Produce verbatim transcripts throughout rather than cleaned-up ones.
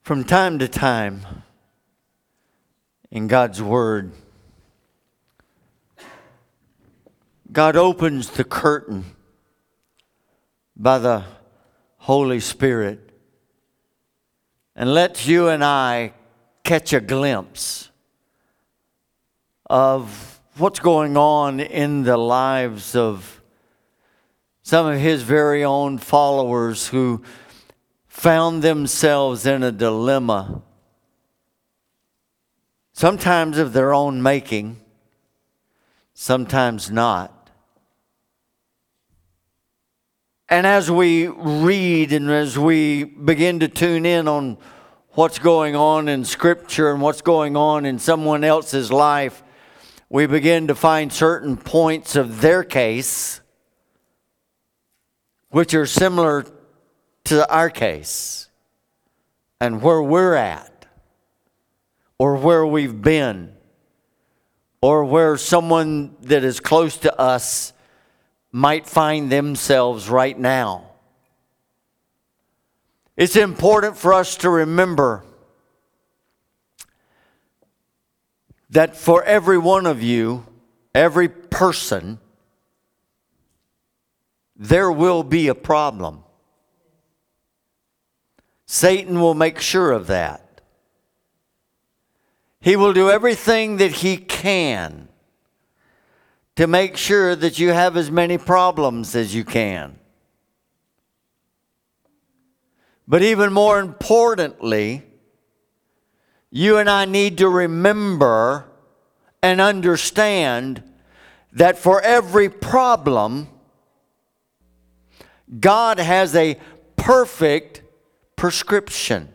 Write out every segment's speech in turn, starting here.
From time to time in God's Word, God opens the curtain by the Holy Spirit and lets you and I catch a glimpse of what's going on in the lives of some of His very own followers who found themselves in a dilemma, sometimes of their own making, sometimes not. And as we read and as we begin to tune in on what's going on in Scripture and what's going on in someone else's life, we begin to find certain points of their case which are similar to our case and where we're at, or where we've been, or where someone that is close to us might find themselves right now. It's important for us to remember that for every one of you, every person, there will be a problem. Satan will make sure of that. He will do everything that he can to make sure that you have as many problems as you can. But even more importantly, you and I need to remember and understand that for every problem, God has a perfect prescription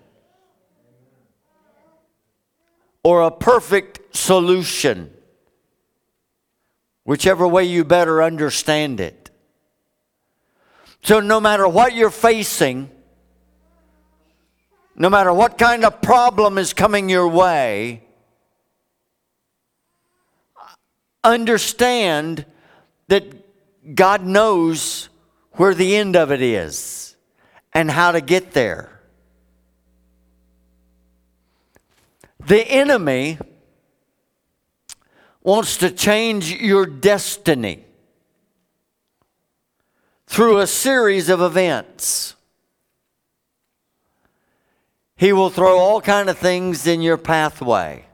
or a perfect solution, whichever way you better understand it. So no matter what you're facing, no matter what kind of problem is coming your way, understand that God knows where the end of it is and how to get there. The enemy wants to change your destiny through a series of events. He will throw all kinds of things in your pathway.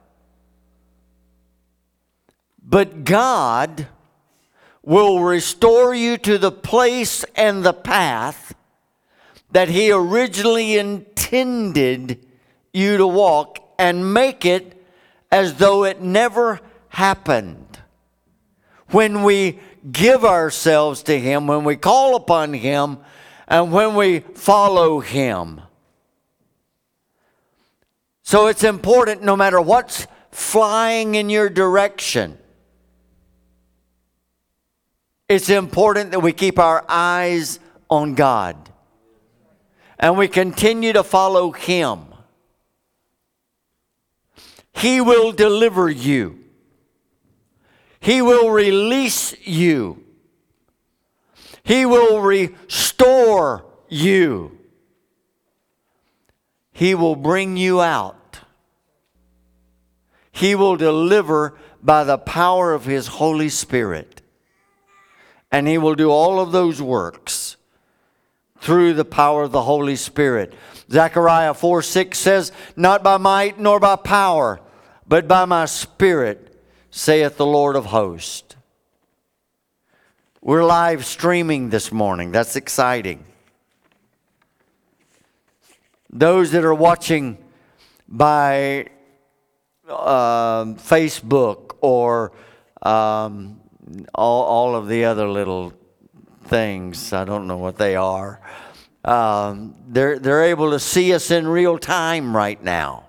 But God will restore you to the place and the path that He originally intended you to walk, and make it as though it never happened. When we give ourselves to Him, when we call upon Him, and when we follow Him. So it's important, no matter what's flying in your direction, it's important that we keep our eyes on God and we continue to follow Him. He will deliver you. He will release you. He will restore you. He will bring you out. He will deliver by the power of His Holy Spirit. And He will do all of those works through the power of the Holy Spirit. Zechariah four six says, "Not by might nor by power, but by my Spirit, saith the Lord of hosts." We're live streaming this morning. That's exciting. Those that are watching by uh, Facebook or um, all, all of the other little things, I don't know what they are. Um, they're they're able to see us in real time right now.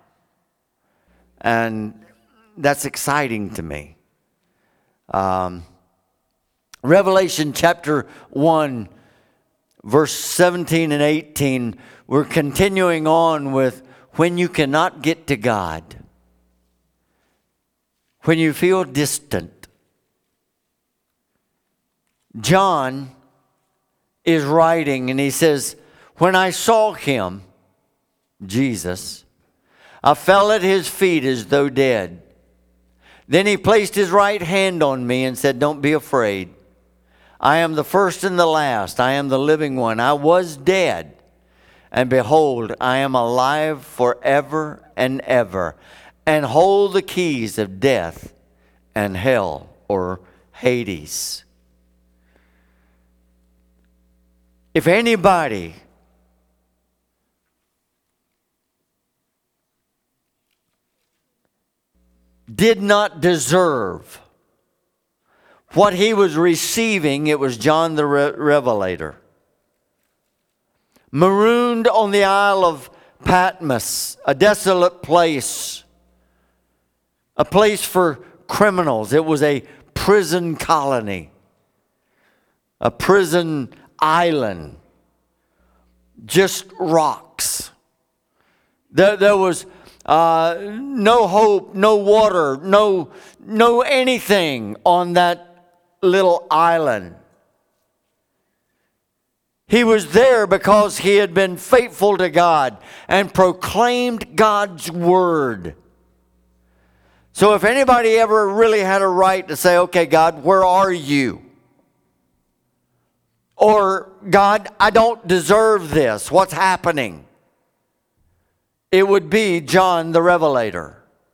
And that's exciting to me. Um, Revelation chapter one, verse seventeen and eighteen, we're continuing on with when you cannot get to God. When you feel distant. John is writing and he says, "When I saw Him," Jesus, I fell at his feet as though dead. Then he placed his right hand on me and said, don't be afraid. I am the first and the last. I am the living one. I was dead, and behold, I am alive forever and ever, and hold the keys of death and hell, or Hades. If anybody did not deserve what he was receiving, it was John the Re- Revelator. Marooned on the Isle of Patmos, a desolate place, a place for criminals. It was a prison colony, a prison island, just rocks. There, there was uh, no hope, no water, no, no anything on that little island. He was there because he had been faithful to God and proclaimed God's word. So if anybody ever really had a right to say, okay, God, where are you? Or, God, I don't deserve this. What's happening? It would be John the Revelator.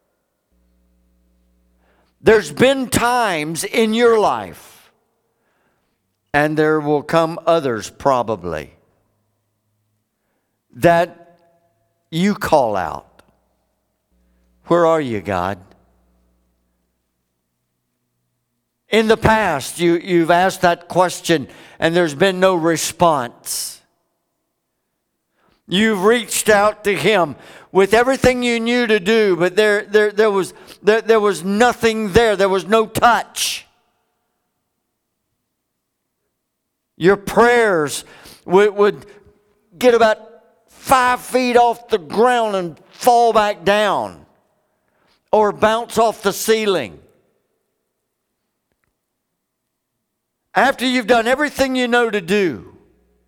There's been times in your life, and there will come others probably, that you call out, where are you, God? In the past, you, you've asked that question, and there's been no response. You've reached out to him with everything you knew to do, but there, there, there, was, there, there was nothing there. There was no touch. Your prayers would, would get about five feet off the ground and fall back down, or bounce off the ceiling. After you've done everything you know to do,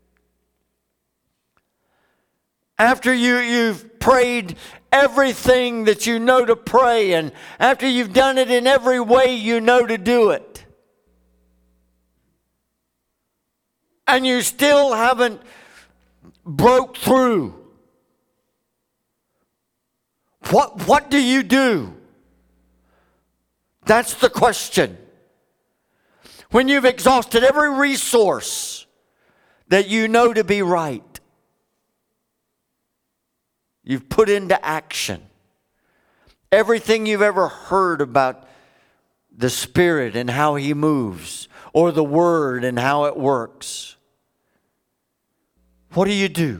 after you, you've prayed everything that you know to pray, and after you've done it in every way you know to do it, and you still haven't broke through, what, what do you do? That's the question. When you've exhausted every resource that you know to be right, you've put into action everything you've ever heard about the Spirit and how He moves, or the Word and how it works. What do you do?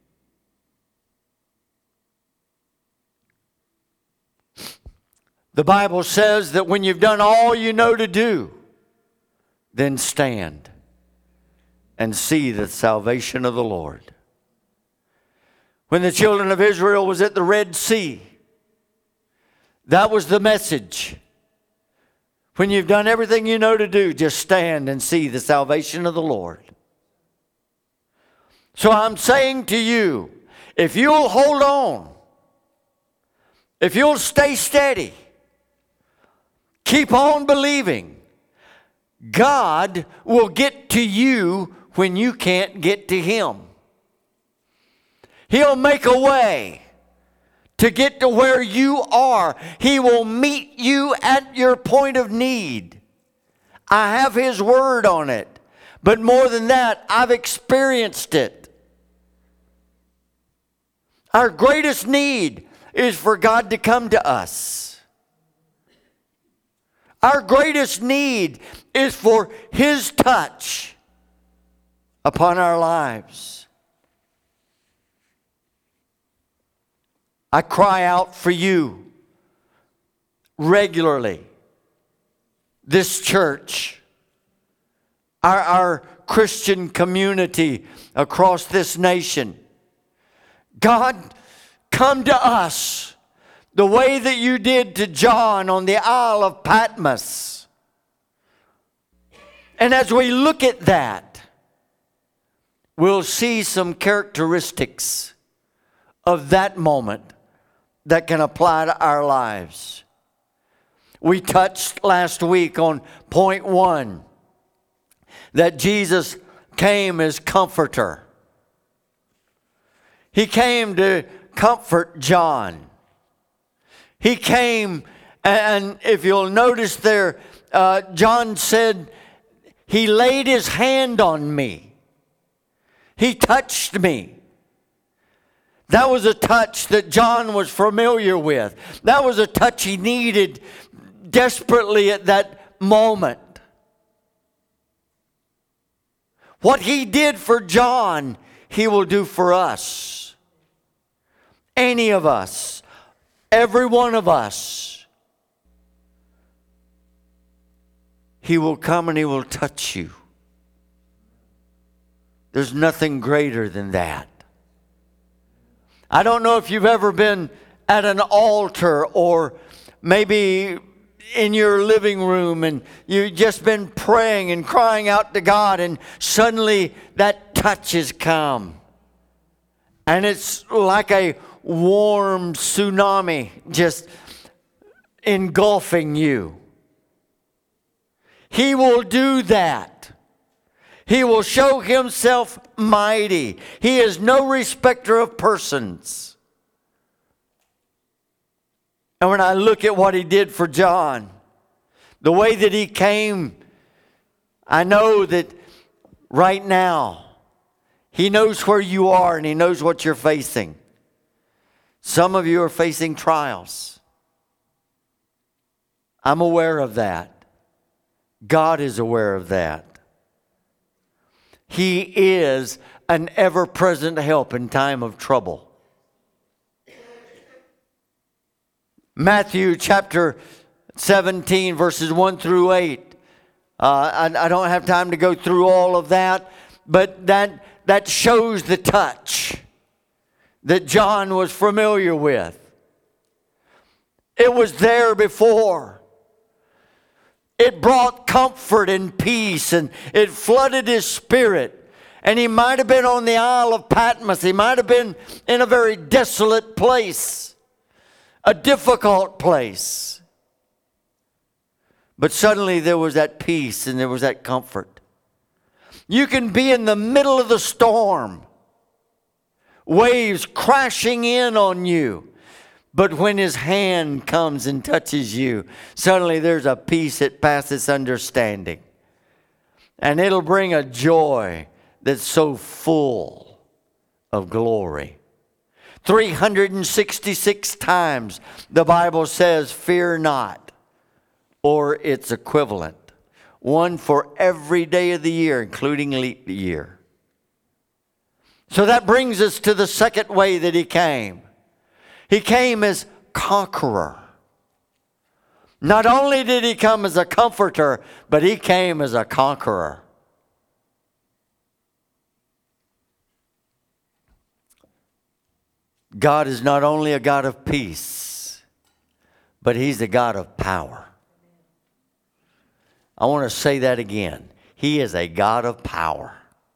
The Bible says that when you've done all you know to do, then stand and see the salvation of the Lord. When the children of Israel was at the Red Sea, that was the message. When you've done everything you know to do, just stand and see the salvation of the Lord. So I'm saying to you, if you'll hold on, if you'll stay steady, keep on believing, God will get to you when you can't get to Him. He'll make a way to get to where you are. He will meet you at your point of need. I have His word on it. But more than that, I've experienced it. Our greatest need is for God to come to us. Our greatest need is for His touch upon our lives. I cry out for you regularly. This church, our, our Christian community across this nation. God, come to us the way that you did to John on the Isle of Patmos. And as we look at that, we'll see some characteristics of that moment that can apply to our lives. We touched last week on point one that Jesus came as comforter. He came to comfort John. He came, and if you'll notice there, uh, John said, he laid his hand on me. He touched me. That was a touch that John was familiar with. That was a touch he needed desperately at that moment. What he did for John, he will do for us. Any of us. Every one of us. He will come and he will touch you. There's nothing greater than that. I don't know if you've ever been at an altar or maybe in your living room and you've just been praying and crying out to God, and suddenly that touch has come. And it's like a warm tsunami just engulfing you. He will do that. He will show himself mighty. He is no respecter of persons. And when I look at what he did for John, the way that he came, I know that right now, he knows where you are and he knows what you're facing. Some of you are facing trials. I'm aware of that. God is aware of that. He is an ever-present help in time of trouble. Matthew chapter seventeen, verses one through eight. Uh, I, I don't have time to go through all of that, but that, that shows the touch that John was familiar with. It was there before. It brought comfort and peace, and it flooded his spirit. And he might have been on the Isle of Patmos. He might have been in a very desolate place, a difficult place. But suddenly there was that peace and there was that comfort. You can be in the middle of the storm, waves crashing in on you. But when his hand comes and touches you, suddenly there's a peace that passes understanding. And it'll bring a joy that's so full of glory. three hundred sixty-six times the Bible says, fear not, or its equivalent. One for every day of the year, including leap year. So that brings us to the second way that he came. He came as conqueror. Not only did he come as a comforter, but he came as a conqueror. God is not only a God of peace, but he's a God of power. I want to say that again. He is a God of power.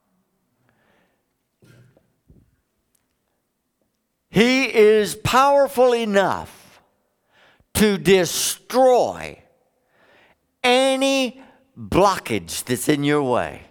He is powerful enough to destroy any blockage that's in your way.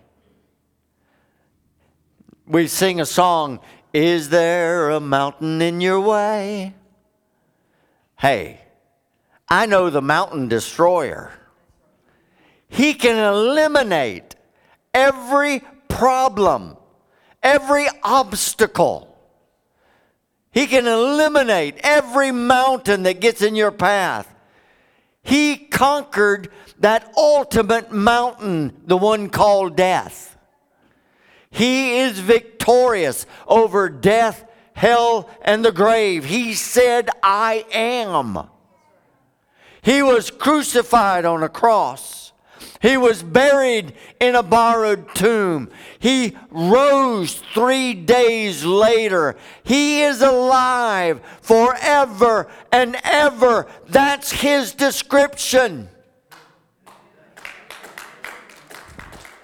We sing a song, is there a mountain in your way? Hey, I know the mountain destroyer. He can eliminate every problem, every obstacle. He can eliminate every mountain that gets in your path. He conquered that ultimate mountain, the one called death. He is victorious over death, hell, and the grave. He said, I am. He was crucified on a cross. He was buried in a borrowed tomb. He rose three days later. He is alive forever and ever. That's his description.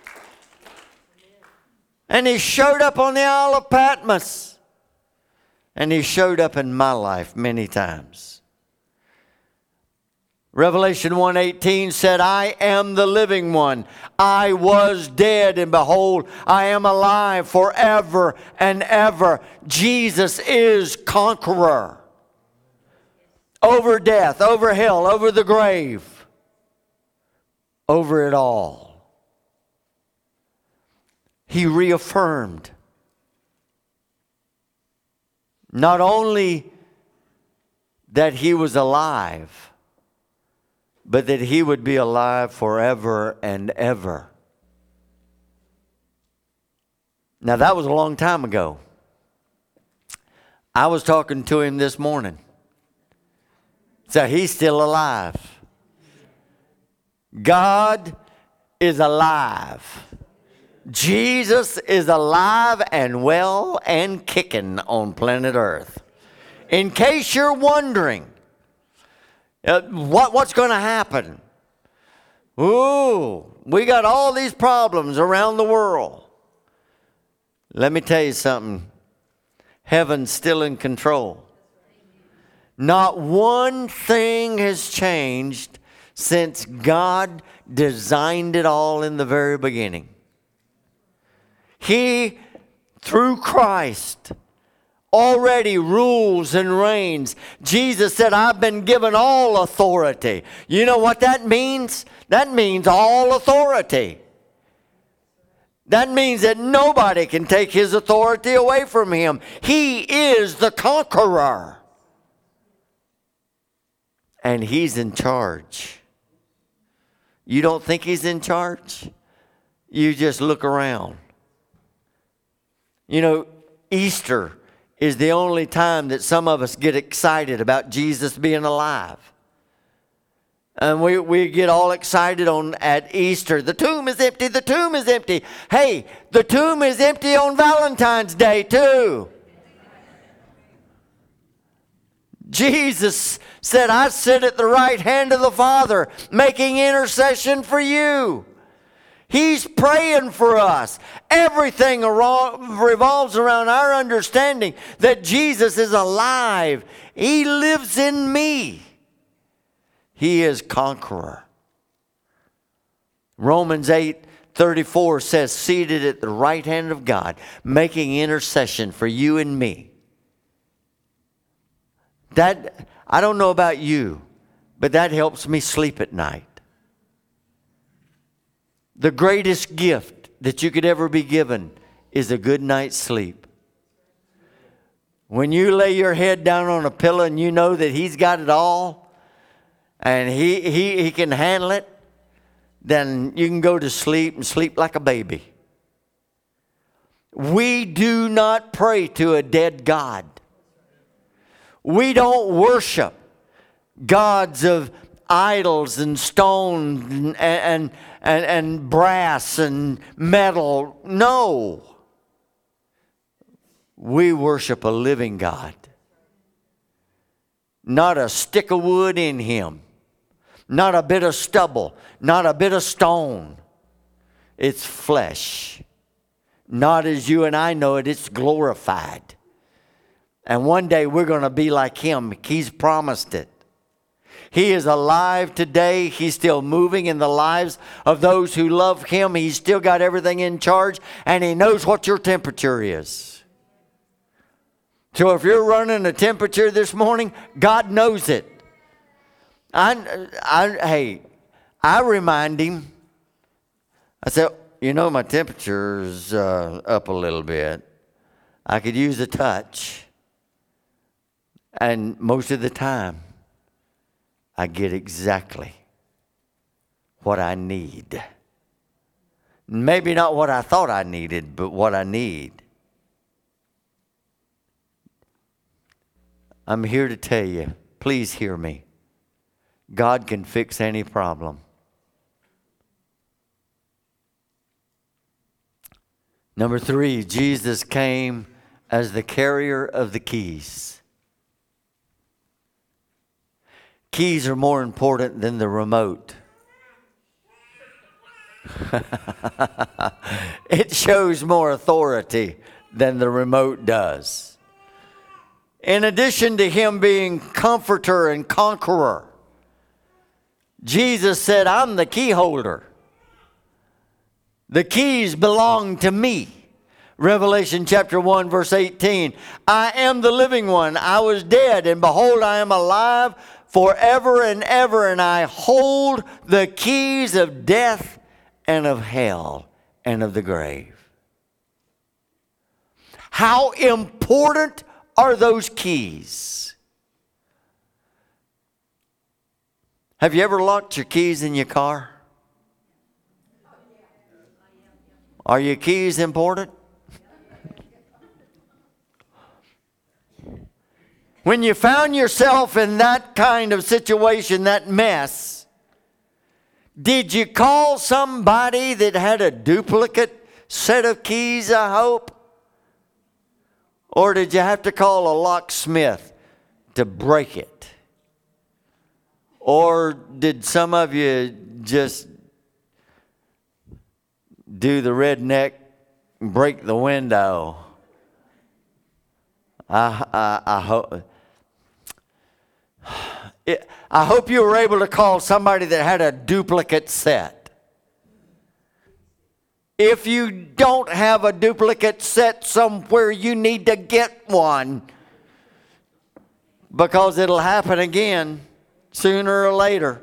And he showed up on the Isle of Patmos. And he showed up in my life many times. Revelation one eighteen said, I am the living one. I was dead, and behold, I am alive forever and ever. Jesus is conqueror over death, over hell, over the grave, over it all. He reaffirmed not only that he was alive, but that he would be alive forever and ever. Now, that was a long time ago. I was talking to him this morning. So he's still alive. God is alive. Jesus is alive and well and kicking on planet Earth. In case you're wondering, Uh, what, what's going to happen? Ooh, we got all these problems around the world. Let me tell you something. Heaven's still in control. Not one thing has changed since God designed it all in the very beginning. He, through Christ, already rules and reigns. Jesus said, I've been given all authority. You know what that means? That means all authority. That means that nobody can take his authority away from him. He is the conqueror. And he's in charge. You don't think he's in charge? You just look around. You know, Easter is the only time that some of us get excited about Jesus being alive. And we, we get all excited on at Easter. The tomb is empty, the tomb is empty. Hey, the tomb is empty on Valentine's Day too. Jesus said, I sit at the right hand of the Father, making intercession for you. He's praying for us. Everything revolves around our understanding that Jesus is alive. He lives in me. He is conqueror. Romans eight thirty-four says, seated at the right hand of God, making intercession for you and me. That, I don't know about you, but that helps me sleep at night. The greatest gift that you could ever be given is a good night's sleep. When you lay your head down on a pillow and you know that he's got it all and he, he, he can handle it, then you can go to sleep and sleep like a baby. We do not pray to a dead God. We don't worship gods of idols and stone and, and, and, and brass and metal. No. We worship a living God. Not a stick of wood in him. Not a bit of stubble. Not a bit of stone. It's flesh. Not as you and I know it, it's glorified. And one day we're going to be like him. He's promised it. He is alive today. He's still moving in the lives of those who love him. He's still got everything in charge, and he knows what your temperature is. So if you're running a temperature this morning, God knows it. I, I, hey, I remind him. I said, you know, my temperature's uh, up a little bit. I could use a touch. And most of the time, I get exactly what I need. Maybe not what I thought I needed, but what I need. I'm here to tell you, please hear me. God can fix any problem. Number three, Jesus came as the carrier of the keys. Keys are more important than the remote. It shows more authority than the remote does. in addition to him being comforter and conqueror, Jesus said, I'm the key holder. The keys belong to me. Revelation chapter one, verse eighteen. I am the living one. I was dead, and behold, I am alive forever and ever, and I hold the keys of death and of hell and of the grave. How important are those keys? Have you ever locked your keys in your car? Are your keys important? When you found yourself in that kind of situation, that mess, did you call somebody that had a duplicate set of keys, I hope? Or did you have to call a locksmith to break it? Or did some of you just do the redneck and break the window? I, I, I hope... It, I hope you were able to call somebody that had a duplicate set. If you don't have a duplicate set somewhere, you need to get one, because it'll happen again sooner or later.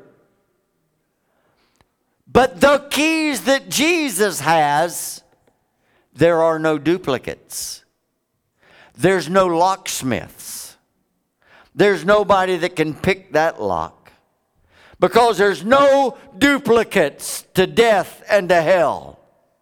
But the keys that Jesus has, there are no duplicates. There's no locksmiths. There's nobody that can pick that lock, because there's no duplicates to death and to hell.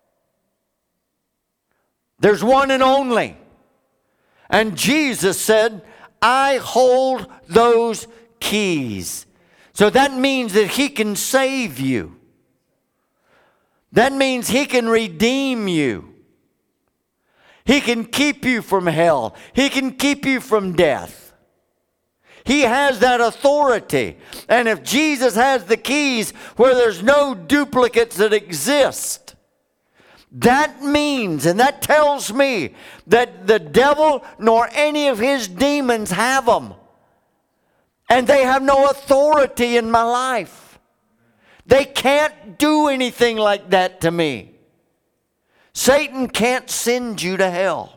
There's one and only. And Jesus said, I hold those keys. So that means that he can save you. That means he can redeem you. He can keep you from hell. He can keep you from death. He has that authority. And if Jesus has the keys where there's no duplicates that exist, that means, and that tells me, that the devil nor any of his demons have them. And they have no authority in my life. They can't do anything like that to me. Satan can't send you to hell.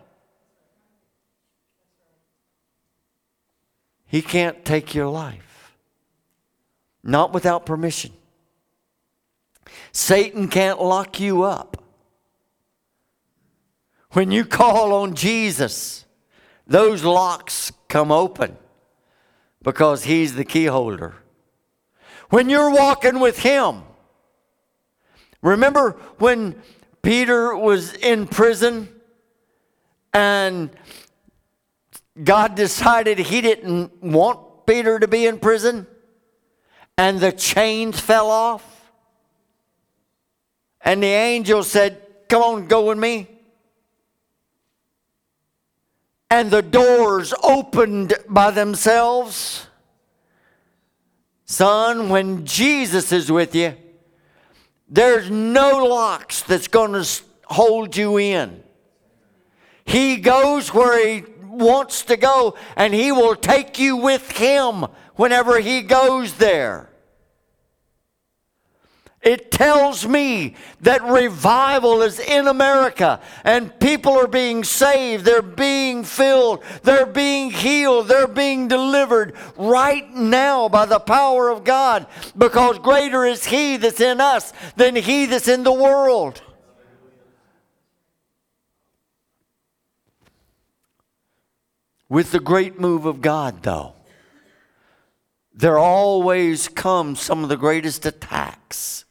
He can't take your life. Not without permission. Satan can't lock you up. When you call on Jesus, those locks come open, because he's the key holder. When you're walking with him, remember when Peter was in prison and God decided he didn't want Peter to be in prison, and the chains fell off, and the angel said, come on, go with me. And the doors opened by themselves. Son, when Jesus is with you, there's no locks that's going to hold you in. He goes where he wants to go, and he will take you with him whenever he goes there. It tells me that revival is in America, and people are being saved, they're being filled, they're being healed, they're being delivered right now by the power of God, because greater is he that's in us than he that's in the world. With the great move of God, though, there always come some of the greatest attacks.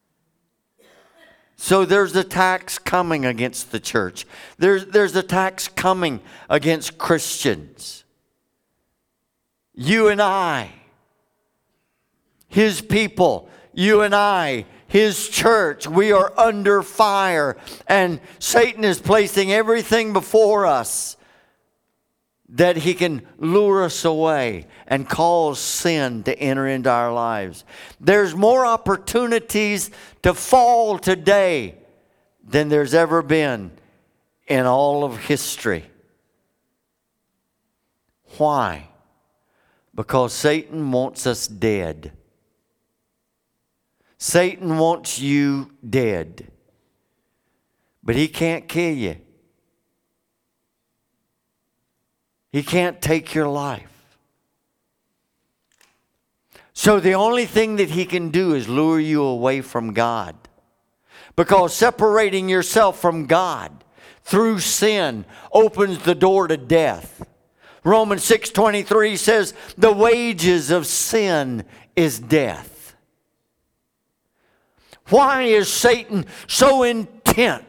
So there's attacks coming against the church. There's, there's attacks coming against Christians. You and I, his people, you and I, his church, we are under fire. And Satan is placing everything before us that he can lure us away and cause sin to enter into our lives. There's more opportunities to fall today than there's ever been in all of history. Why? Because Satan wants us dead. Satan wants you dead. But he can't kill you. He can't take your life. So the only thing that he can do is lure you away from God. Because separating yourself from God through sin opens the door to death. Romans six twenty-three says, the wages of sin is death. Why is Satan so intent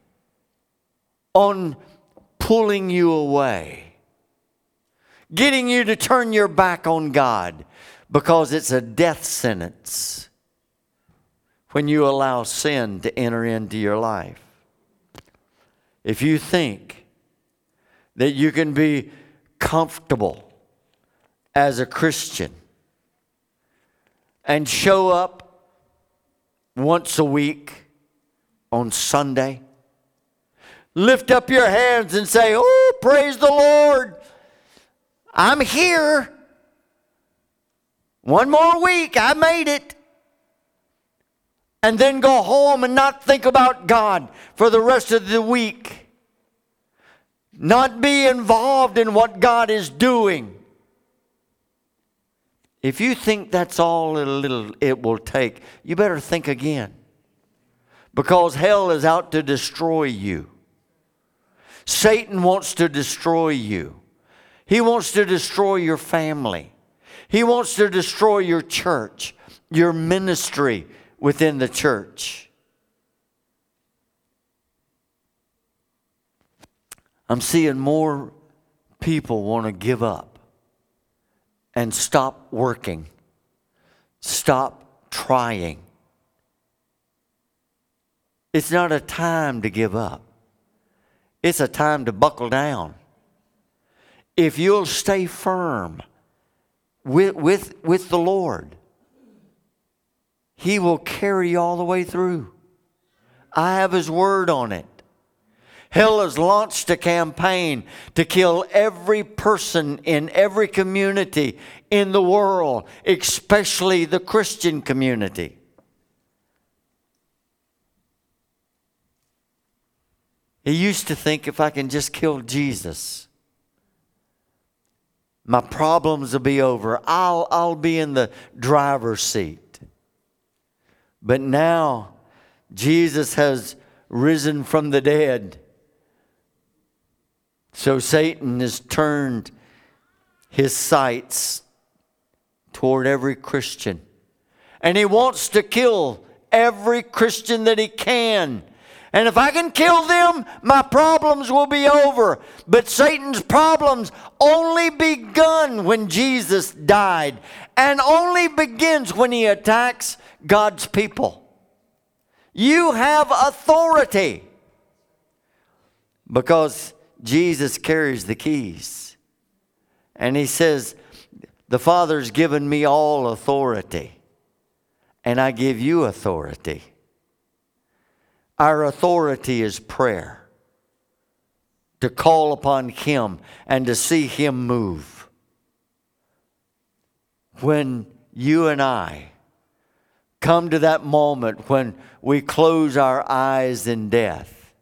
on pulling you away? Getting you to turn your back on God? Because it's a death sentence when you allow sin to enter into your life. If you think that you can be comfortable as a Christian and show up once a week on Sunday, lift up your hands and say, oh, praise the Lord, I'm here. One more week, I made it. And then go home and not think about God for the rest of the week. Not be involved in what God is doing. If you think that's all a little it will take, you better think again. Because hell is out to destroy you. Satan wants to destroy you. He wants to destroy your family. He wants to destroy your church, your ministry within the church. I'm seeing more people want to give up and stop working, stop trying. It's not a time to give up. It's a time to buckle down. If you'll stay firm with, with, with the Lord, He will carry you all the way through. I have His word on it. Hell has launched a campaign to kill every person in every community in the world, especially the Christian community. He used to think, if I can just kill Jesus, my problems will be over. I'll, I'll be in the driver's seat. But now, Jesus has risen from the dead. So Satan has turned his sights toward every Christian. And he wants to kill every Christian that he can. And if I can kill them, my problems will be over. But Satan's problems only begun when Jesus died. And only begins when he attacks God's people. You have authority. Because Jesus carries the keys. And he says, the Father's given me all authority. And I give you authority. Our authority is prayer. To call upon Him and to see Him move. When you and I come to that moment when we close our eyes in death,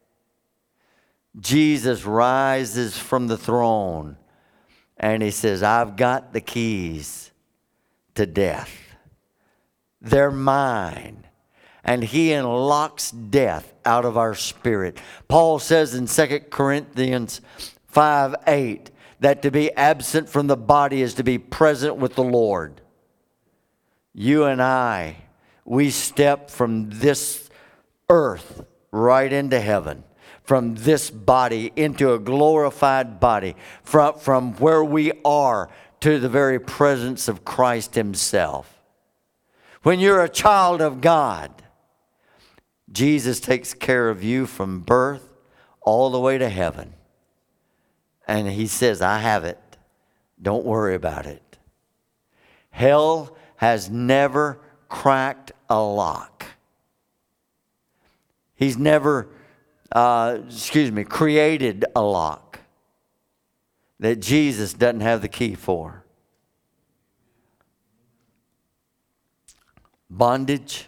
Jesus rises from the throne and He says, I've got the keys to death. They're mine. And He unlocks death out of our spirit. Paul says in Second Corinthians five eight that to be absent from the body is to be present with the Lord. You and I, we step from this earth right into heaven. From this body into a glorified body. From, from where we are to the very presence of Christ Himself. When you're a child of God, Jesus takes care of you from birth all the way to heaven. And He says, I have it. Don't worry about it. Hell has never cracked a lock. He's never, uh, excuse me, created a lock. that Jesus doesn't have the key for. Bondage,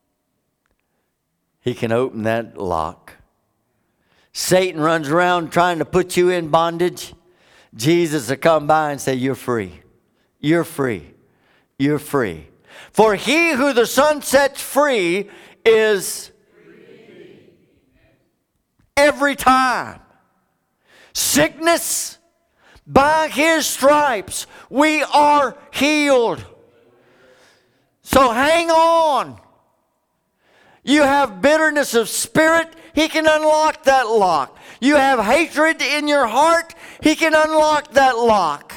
He can open that lock. Satan runs around trying to put you in bondage. Jesus will come by and say, you're free. You're free. You're free. For he who the Son sets free is free. Every time. Sickness, by His stripes, we are healed. So hang on. You have bitterness of spirit, He can unlock that lock. You have hatred in your heart, He can unlock that lock.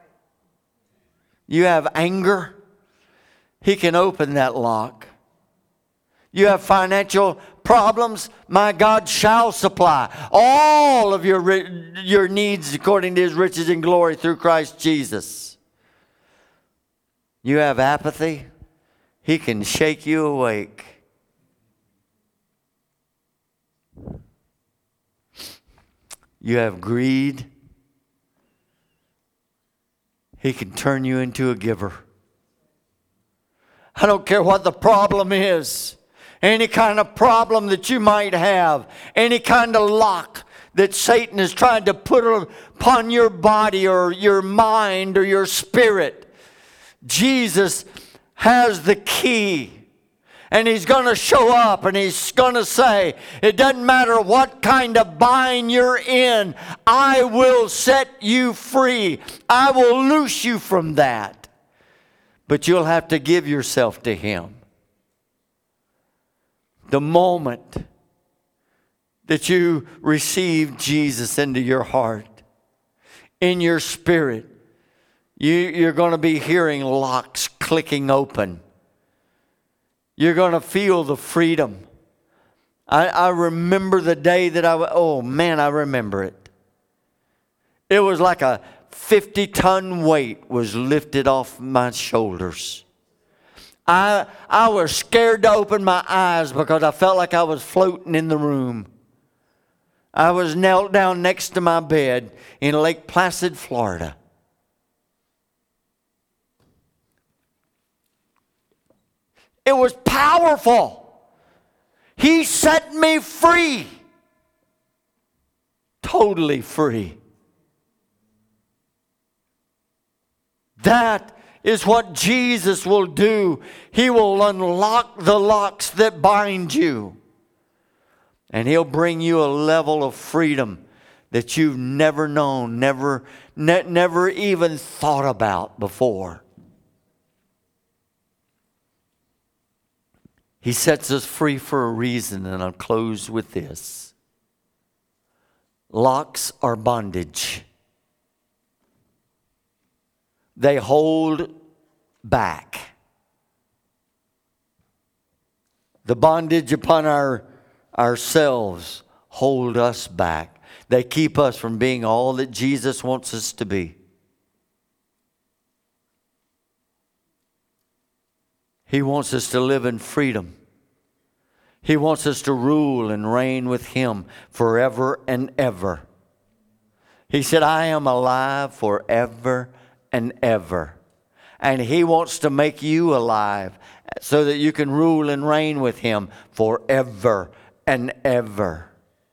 You have anger, He can open that lock. You have financial problems, my God shall supply all of your, your needs according to His riches and glory through Christ Jesus. You have apathy, He can shake you awake. You have greed, He can turn you into a giver. I don't care what the problem is. Any kind of problem that you might have. Any kind of lock that Satan is trying to put upon your body or your mind or your spirit. Jesus has the key. And He's going to show up and He's going to say, it doesn't matter what kind of bind you're in, I will set you free. I will loose you from that. But you'll have to give yourself to Him. The moment that you receive Jesus into your heart, in your spirit, you, you're going to be hearing locks clicking open. You're going to feel the freedom. I, I remember the day that I, oh man, I remember it. It was like a fifty ton weight was lifted off my shoulders. I, I was scared to open my eyes because I felt like I was floating in the room. I was knelt down next to my bed in Lake Placid, Florida. It was powerful. He set me free. Totally free. That is what Jesus will do. He will unlock the locks that bind you. And He'll bring you a level of freedom that you've never known, never, ne- never even thought about before. He sets us free for a reason, and I'll close with this. Locks are bondage. They hold back. The bondage upon our ourselves hold us back. They keep us from being all that Jesus wants us to be. He wants us to live in freedom. He wants us to rule and reign with Him forever and ever. He said, I am alive forever and ever. And He wants to make you alive so that you can rule and reign with Him forever and ever.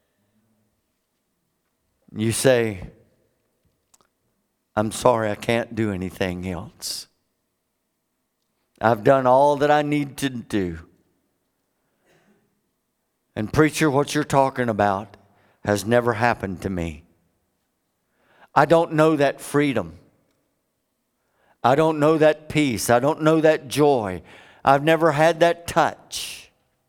You say, I'm sorry, I can't do anything else. I've done all that I need to do. And preacher, what you're talking about has never happened to me. I don't know that freedom. I don't know that peace. I don't know that joy. I've never had that touch.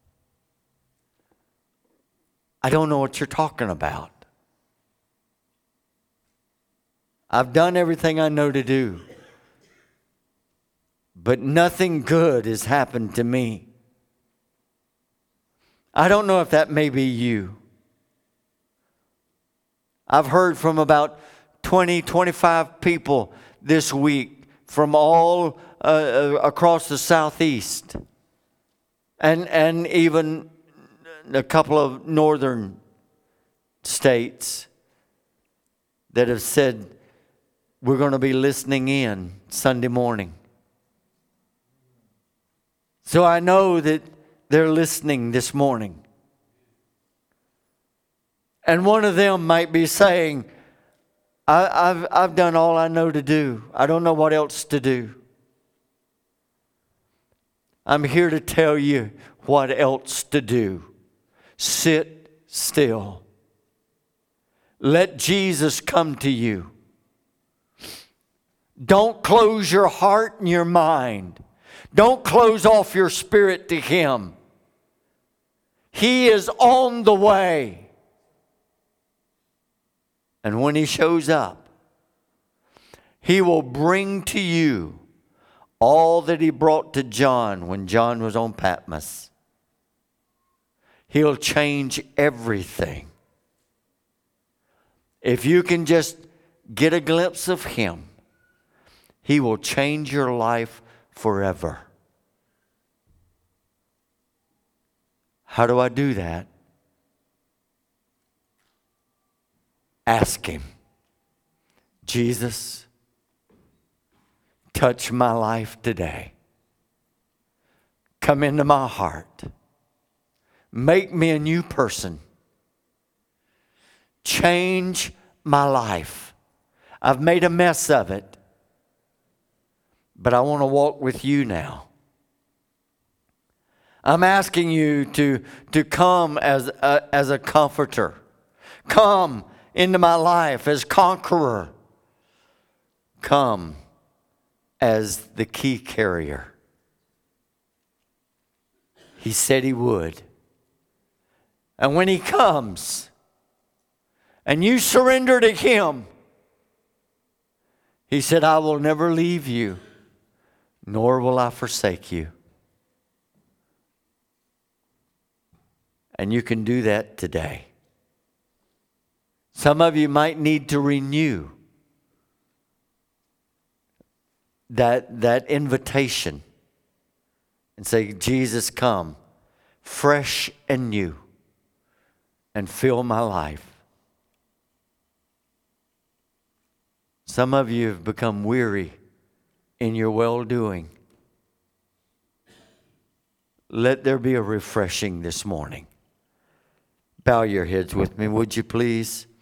I don't know what you're talking about. I've done everything I know to do. But nothing good has happened to me. I don't know if that may be you. I've heard from about twenty, twenty-five people this week from all uh, across the Southeast. And, and even a couple of northern states that have said, we're going to be listening in Sunday morning. So I know that they're listening this morning. And one of them might be saying, I, I've, I've done all I know to do. I don't know what else to do. I'm here to tell you what else to do. Sit still. Let Jesus come to you. Don't close your heart and your mind. Don't close off your spirit to Him. He is on the way. And when He shows up, He will bring to you all that He brought to John when John was on Patmos. He'll change everything. If you can just get a glimpse of Him, He will change your life forever. How do I do that? Ask Him. Jesus, touch my life today. Come into my heart. Make me a new person. Change my life. I've made a mess of it, but I want to walk with you now. I'm asking you to, to come as a, as a comforter. Come into my life as conqueror. Come as the key carrier. He said He would. And when He comes and you surrender to Him, He said, I will never leave you, nor will I forsake you. And you can do that today. Some of you might need to renew that, that invitation and say, Jesus, come fresh and new and fill my life. Some of you have become weary in your well-doing. Let there be a refreshing this morning. Bow your heads with me, would you please?